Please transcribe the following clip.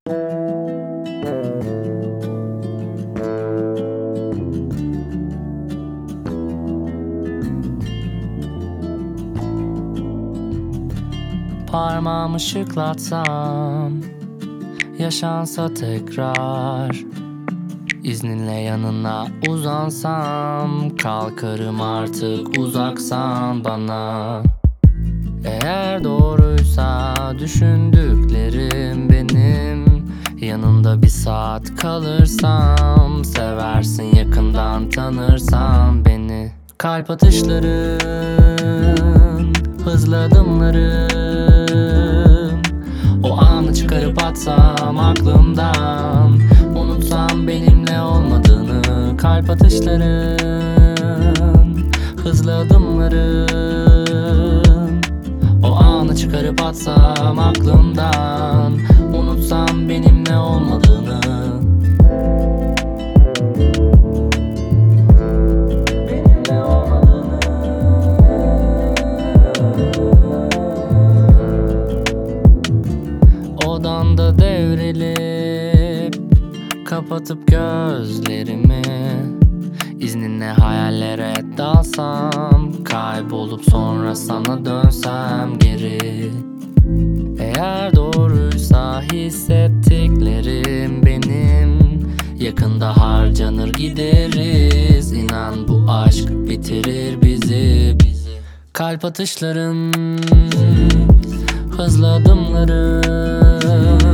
Parmağımı şıklatsam, yaşansa tekrar, İzninle yanına uzansam, kalkarım artık uzaksan bana. Eğer doğruysa düşündüklerim benim, yanında bir saat kalırsam, seversin yakından tanırsan beni. Kalp atışların, hızlı adımlarım, o anı çıkarıp atsam aklımdan, unutsam benimle olmadığını. Kalp atışların, hızlı adımların, o anı çıkarıp atsam aklımdan, unutsam benimle olmadığını. Benimle olmadığını. Odanda devrilip kapatıp gözlerimi, İzninle hayallere dalsam, kaybolup sonra sana dönsem geri. Eğer doğruysa hissettiklerim benim, yakında harcanır gideriz. İnan bu aşk bitirir bizi. Kalp atışların, hızlı adımların,